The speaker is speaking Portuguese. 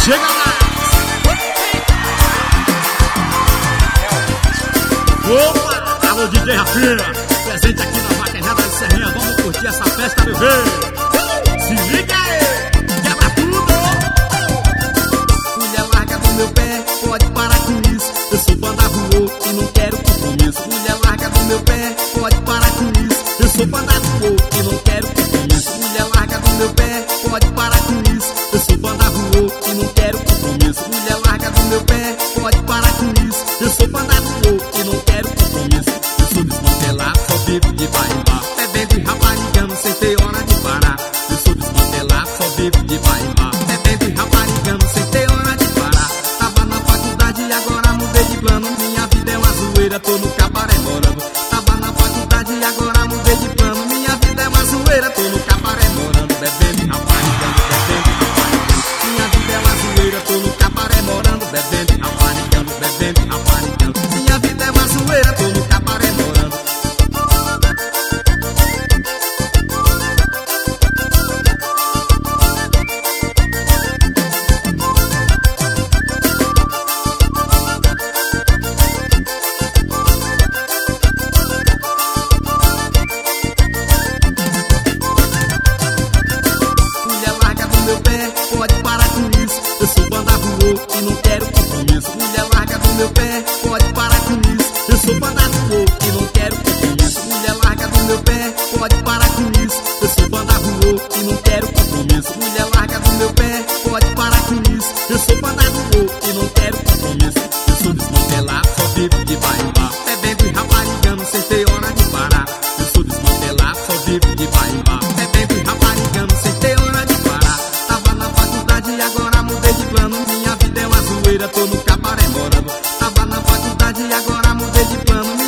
chega mais. Opa, alô DJ Rafinha, presente aqui na Maquinada de Serrinha. Vamos curtir essa festa, bebê. Se liga aí, quebra tudo. Mulher larga do meu pé, pode parar com isso. Eu sou fã da rua e não quero compromisso. Mulher larga do meu pé, pode parar com isso. Eu sou fã da rua e não quero compromisso. Mulher larga do meu pé, pode parar com isso. Eu sou fã da rua e não quero compromisso. Mulher larga do meu pé, pode parar com isso. Eu sou fã da rua e não quero compromisso. Eu sou desmantelado, só vivo de bar em bar, bebendo e raparigando sem ter hora de parar. Eu sou desmantelado, só vivo de bar em bar, bebendo e raparigando sem ter hora de parar. Tava na faculdade e agora mudei de plano. Minha vida é uma zoeira, tô no cabaré morando. Tava na faculdade e agora mudei de plano. Minha vida é uma zoeira, tô no cabaré morando. Bebendo e raparigando, bebendo e raparigando. Minha vida é uma zoeira, tô no cabaré morando. Bebendo e raparigando, bebendo e raparigando. Minha vida é uma zoeira, tô no cabaré morando. Pode parar com isso, eu sou fã da rua e não quero compromisso. Mulher larga do meu pé, pode parar com isso. Eu sou fã da rua e não quero compromisso. Mulher larga do meu pé, pode parar com isso. Eu sou fã da rua e não quero compromisso. Mulher larga do meu pé, pode parar com isso. Eu sou fã da rua e não quero compromisso. Eu sou desmantelado, só vivo de bar em bar, bebendo e raparigando sem ter hora de parar. Eu sou desmantelado, só vivo de bar em bar, bebendo e raparigando sem ter hora de parar. Tava na faculdade e agora mudei de plano. Minha vida é uma zoeira, tô no cabaré morando. Tava na faculdade e agora mudei de plano.